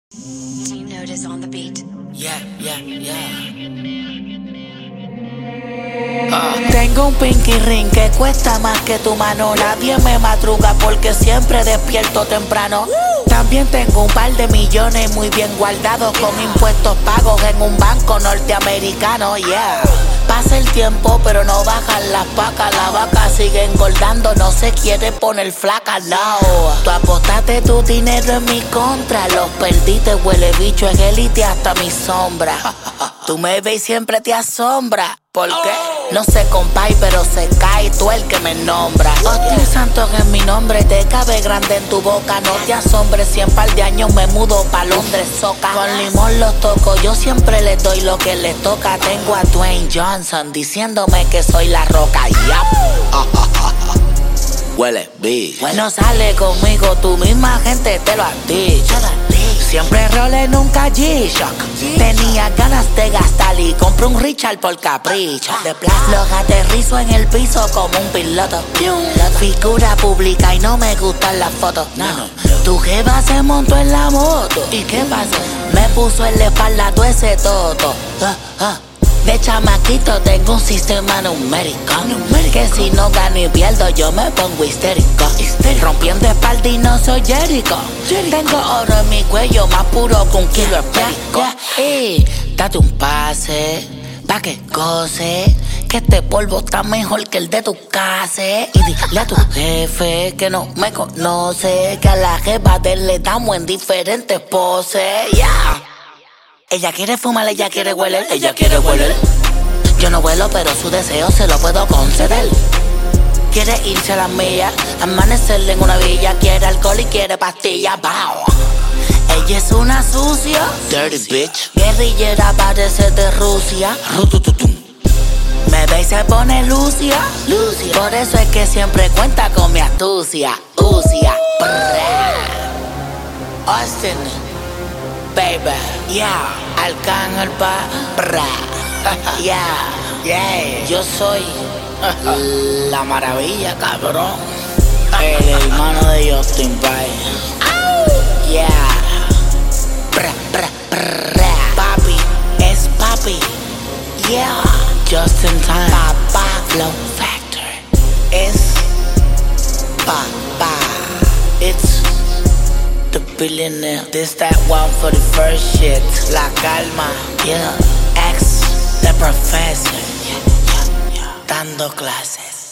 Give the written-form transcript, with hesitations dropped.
Notice on the beat. Yeah. Tengo un pinky ring que cuesta más que tu mano. Nadie me madruga porque siempre despierto temprano. También tengo un par de millones muy bien guardados con impuestos pagos en un banco norteamericano. Yeah. Pasa el tiempo pero no bajan las vacas. La vaca sigue engordando, no se quiere poner flaca, no. Tú apostaste tu dinero en mi contra. Los perdiste, huele bicho en élite hasta mi sombra. Tú me ves y siempre te asombra. ¿Por qué? No se compay, pero se cae tú el que me nombra. Hostia santo en mi nombre, te cabe grande en tu boca. No te asombres si en par de años me mudo pa' Londres, soca. Con limón los toco, yo siempre les doy lo que les toca. Tengo a Dwayne Johnson diciéndome que soy la roca. Yap. Huele bitch. Bueno, sale conmigo, tu misma gente te lo ha dicho. Siempre rolé, nunca G-Shock. Tenía ganas de gastar y compré un Richard por capricho. De plástico los aterrizo en el piso como un piloto. Figura pública y no me gustan las fotos. No. Tu jeva se montó en la moto. ¿Y qué pasó? Me puso en la espalda todo ese toto. De chamaquito tengo un sistema numérico que si no gano y pierdo yo me pongo histérico. Rompiendo espalda y no soy Jericho. Tengo oro en mi cuello más puro que un kilo de perico. Date un pase pa' que goce, que este polvo está mejor que el de tu casa. Y dile a tu jefe que no me conoce, que a la jefa de él le damos en diferentes poses. Yeah. Ella quiere fumar, ella quiere hueler, ella quiere hueler. Yo no vuelo, pero su deseo se lo puedo conceder. Quiere irse a las millas, amanecerle en una villa. Quiere alcohol y quiere pastillas, wow. Ella es una sucia, Dirty bitch. guerrillera, parece de Rusia. Me ve y se pone Lucia. Por eso es que siempre cuenta con mi astucia. Austin, baby, yeah. Arcángel yeah. Yo soy la maravilla, cabrón. El hermano de Justin Bieber. Yeah. Papi, es papi. Yeah. Just in time. Papá Flow Factor. Es papá. It's the billionaire. This that one for the first shit. La calma. Yeah. Ex the professor. Yeah. Dando clases.